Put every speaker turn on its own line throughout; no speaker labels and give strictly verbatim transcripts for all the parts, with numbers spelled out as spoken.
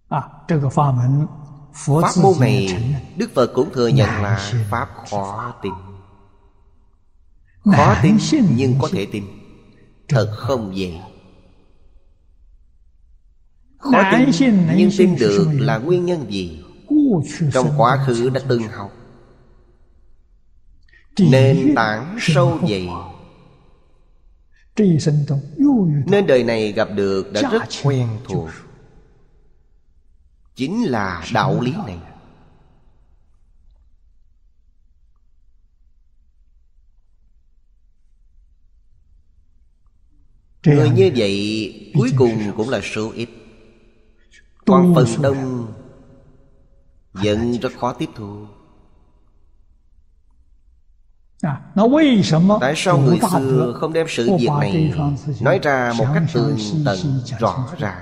Pháp môn này Đức Phật cũng thừa nhận là Pháp khó tin. Khó tin nhưng có thể tin, thật không dễ. Khó tin nhưng tin được là nguyên nhân gì? Trong quá khứ đã từng học, nền tảng sâu dày, nên đời này gặp được đã rất quen thuộc. Chính là đạo lý này. Người như vậy cuối cùng cũng là số ít. Còn phần đông vẫn rất khó tiếp thu. Tại sao người xưa không đem sự việc này nói ra một cách tường tận rõ ràng?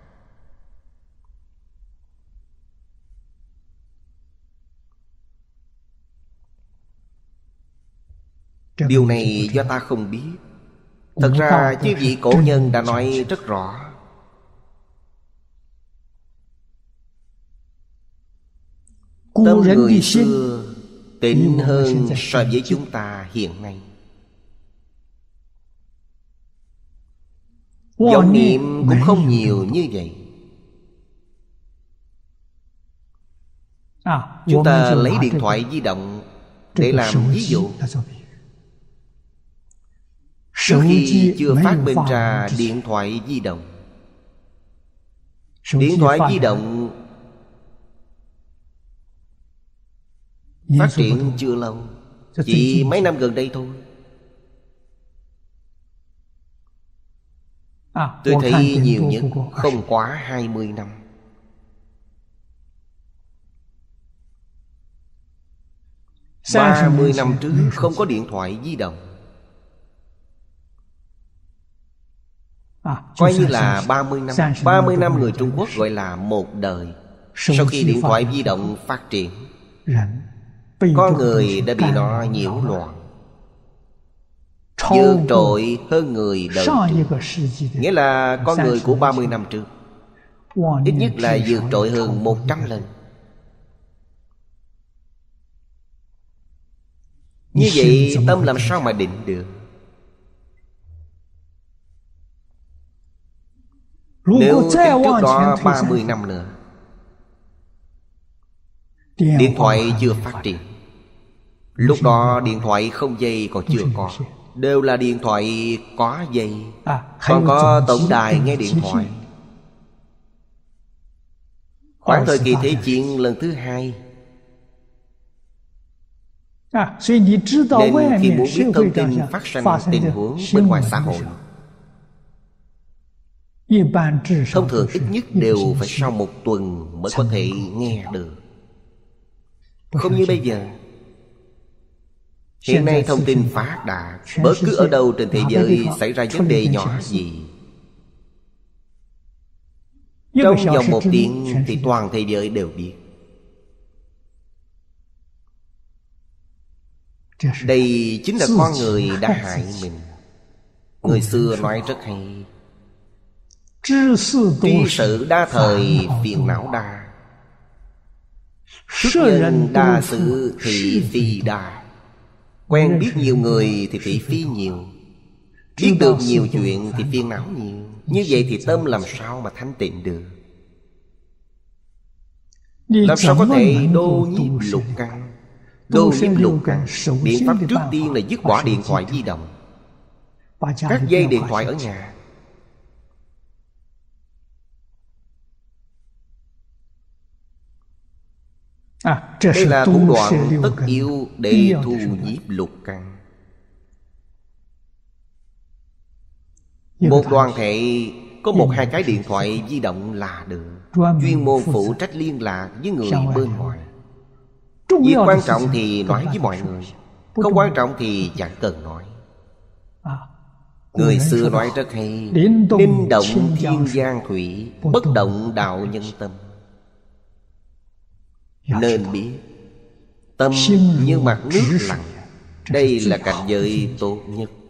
Điều này do ta không biết. Thật ra chư vị cổ nhân đã nói rất rõ. Tâm người xưa tịnh hơn so với chúng ta hiện nay. Vọng niệm cũng không nhiều như vậy. Chúng ta lấy điện thoại di động để làm ví dụ. Trước khi chưa phát minh ra điện thoại di động, điện thoại di động phát triển chưa lâu, chỉ mấy năm gần đây thôi. Tôi thấy nhiều nhất không quá hai mươi năm. Ba mươi năm trước không có điện thoại di động. Coi như là ba mươi năm. Ba mươi năm người Trung Quốc gọi là một đời. Sau khi điện thoại di động phát triển, con người đã bị nó nhiễu loạn, vượt trội hơn người đời trước. Nghĩa là con người của ba mươi năm trước ít nhất là vượt trội hơn một trăm lần. Như vậy tâm làm sao mà định được? Nếu tính trước đó ba mươi năm nữa, điện thoại chưa phát triển, lúc đó điện thoại không dây còn chưa có, đều là điện thoại có dây, còn có tổng đài nghe điện thoại. Khoảng thời kỳ Thế chiến lần thứ hai, nên khi muốn biết thông tin phát sinh tình huống bên ngoài xã hội, thông thường ít nhất đều phải sau một tuần mới có thể nghe được. Không như bây giờ. Hiện nay thông tin phát đạt, bất cứ ở đâu trên thế giới xảy ra vấn đề nhỏ gì, trong vòng một tiếng thì toàn thế giới đều biết. Đây chính là con người đã hại mình. Người xưa nói rất hay: tri sự đa thời phiền não đa, xuất nhân đa sự thị phi đa. Quen biết nhiều người thì thị phi nhiều, biết được nhiều chuyện thì phiền não nhiều. Như vậy thì tâm làm sao mà thanh tịnh được? Làm sao có thể đô nhiếp lục căn? Đô nhiếp lục căn, biện pháp trước tiên là dứt bỏ điện thoại di động, cắt dây điện thoại ở nhà. Đây là thủ đoạn tất yếu để thu nhiếp lục căn. Một đoàn thể có một hai cái điện thoại di động là được, chuyên môn phụ trách liên lạc với người bên ngoài. Việc quan trọng thì nói với mọi người, không quan trọng thì chẳng cần nói. Người xưa nói rất hay: ninh động thiên giang thủy, bất động đạo nhân tâm. Nên biết tâm như mặt nước lặng, đây là cảnh giới tốt nhất.